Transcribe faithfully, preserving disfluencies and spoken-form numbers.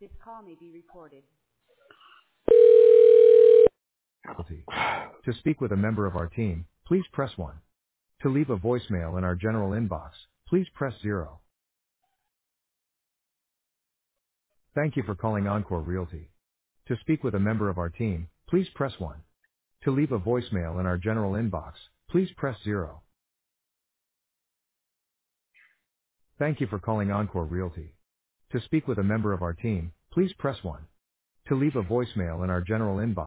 This call may be recorded. To speak with a member of our team, please press one. To leave a voicemail in our general inbox, please press zero. Thank you for calling Encore Realty. To speak with a member of our team, please press one. To leave a voicemail in our general inbox, please press zero. Thank you for calling Encore Realty. To speak with a member of our team, please press one. To leave a voicemail in our general inbox,